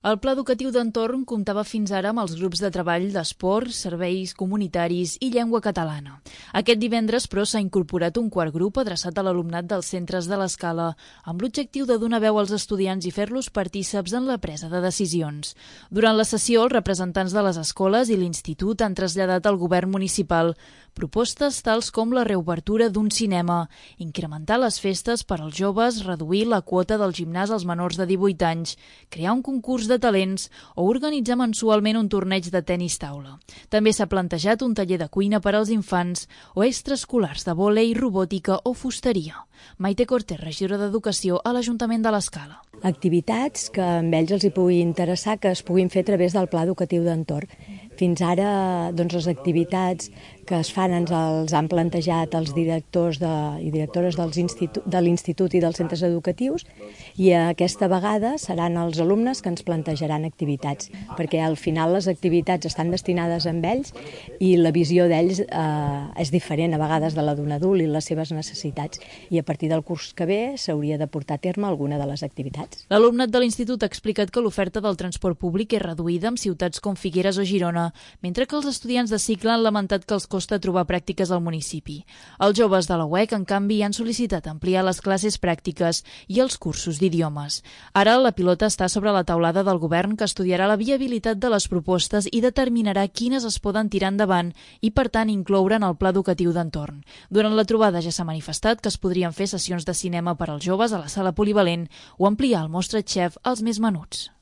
El Pla Educatiu d'Entorn comptava fins ara amb els grups de treball d'esport, serveis comunitaris i llengua catalana. Aquest divendres, però, s'ha incorporat un quart grup adreçat a l'alumnat dels centres de l'Escala, amb l'objectiu de donar veu als estudiants i fer-los partíceps en la presa de decisions. Durant la sessió, els representants de les escoles i l'institut han traslladat al govern municipal propostes tals com la reobertura d'un cinema, incrementar les festes per als joves, reduir la quota del gimnàs als menors de 18 anys, crear un concurs de talents o organitzar mensualment un torneig de tenis taula. També s'ha plantejat un taller de cuina per als infants o extraescolars de vòlei, robòtica o fusteria. Maite Cortés, regidora d'Educació a l'Ajuntament de l'Escala. Activitats que a ells els hi pugui interessar que es puguin fer a través del Pla Educatiu d'Entorn. Fins ara, les activitats que es fan ens els han plantejat els directors i directores de l'Institut i dels centres educatius, i aquesta vegada seran els alumnes que ens plantejaran activitats, perquè al final les activitats estan destinades a ells i la visió d'ells és diferent a vegades de la d'un adult i les seves necessitats, i a partir del curs que ve s'hauria de portar a terme alguna de les activitats. L'alumnat de l'Institut ha explicat que l'oferta del transport públic és reduïda en ciutats com Figueres o Girona, mentre que els estudiants de cicle han lamentat que els costa trobar pràctiques al municipi. Els joves de la UEC, en canvi, han sol·licitat ampliar les classes pràctiques i els cursos d'idiomes. Ara la pilota està sobre la taulada del govern, que estudiarà la viabilitat de les propostes i determinarà quines es poden tirar endavant i, per tant, incloure en el Pla Educatiu d'Entorn. Durant la trobada ja s'ha manifestat que es podrien fer sessions de cinema per als joves a la sala polivalent o ampliar el Mostra Chef als més menuts.